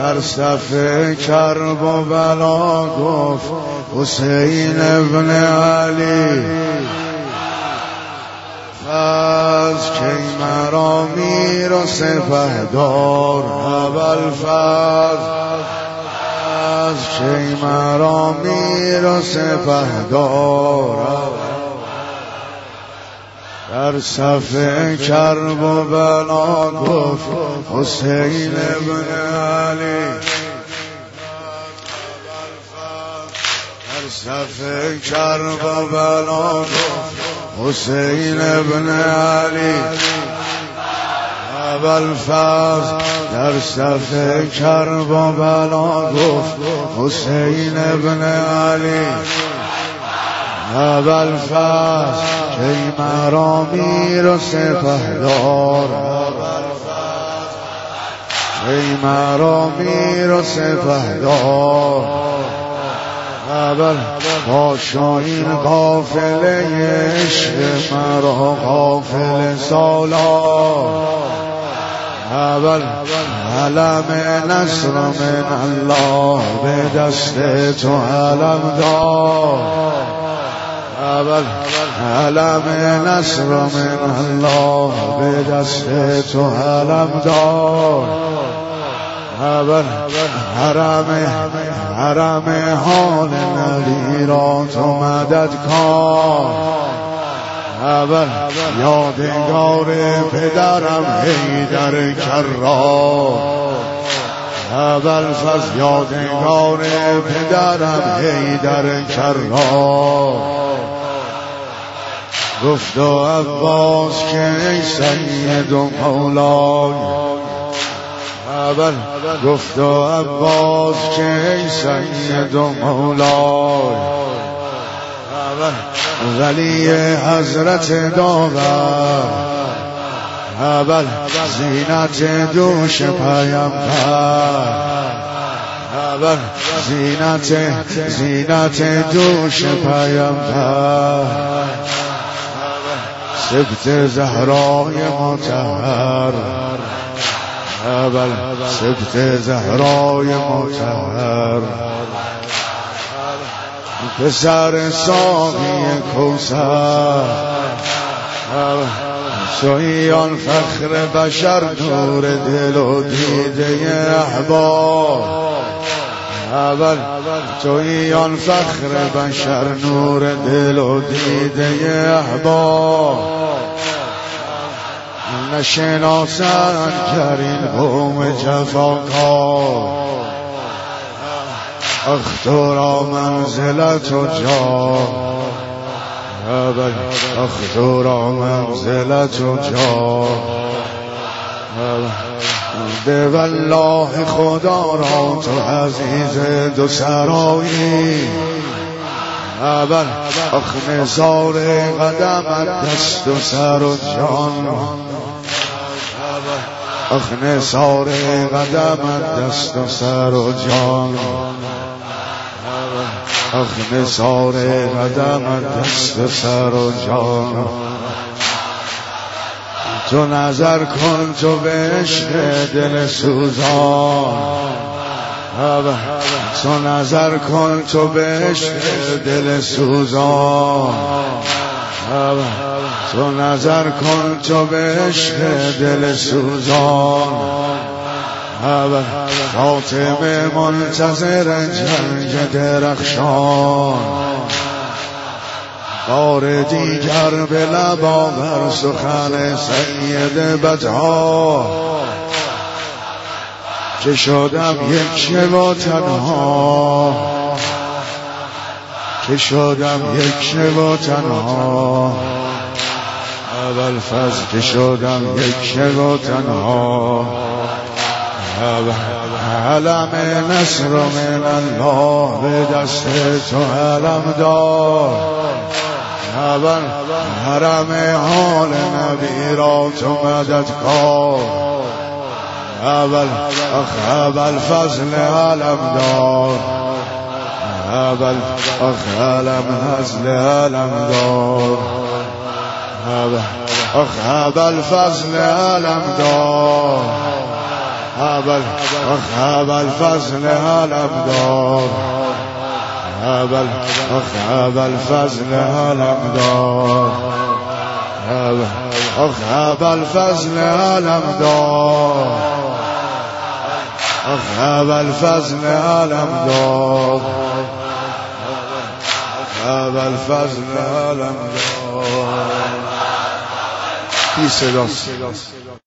در صف کرب و بلا گفت حسین ابن علی فاز کی مرا میر و سپهدار ابوالفضل فاز کی مرا میر و سپهدار در صف کرب و بلا گفت حسین ابن علی در صف کرب و بلا گفت حسین ابن علی ابوالفضل در صف کرب و بلا گفت حسین ابن علی ابوالفضل کی مرا میر و سپهدار کی مرا میر و سپهدار باشا این قافله عشق مرا قافله سالار علم نصر من الله به دست تو علم دار علم نصر من الله به دست تو علم دار حرم حال نبی را تو مدد کار یادگار پدرم حیدر کرار ابوالفضل یادگار پدرم حیدر کرار گفت و عباس که ای سید و مولای گفت و عباس که ای سید و مولای ولی حضرت داور زینت دوش پیامبر زینت دوش پیامبر سبط زهرای مطهر سبط زهرای مطهر پسر ساقی کوثر تویی آن فخر بشر نور دل و دیده احباب تویی آن فخر بشر نور دل و دیده احباب نشناسند گر این قوم جفاکار اخ تو را منزلت و جا اخ تو را منزلت و جا به والله خدا را تو عزیز دو سرایی اخ نثار قدمت دست و سر و جان اخ نثار قدمت دست و سر و جان اخ نثار قدمت دست و سر و جان تو نظر کن تو به عشق دل سوزان تو نظر کن تو به عشق دل سوزان تو نظر کن تو به عشق دل سوزان فاطمه منتظر جنگ درخشان بار دیگر به لب آور سخن سید بدها که شدم یک شب و تنها که شدم یک شب و تنها ابوالفضل که شدم یک شب و تنها علم نصر من الله به دست تو علم دار حرم حال نبی را تو مدد کار ابوالفضل علم دار ابوالفضل علم دار ابوالفضل علم دار أخاب الفضل علمدار أخاب الفضل علمدار أخاب الفضل علمدار أخاب الفضل علمدار أخاب الفضل علمدار.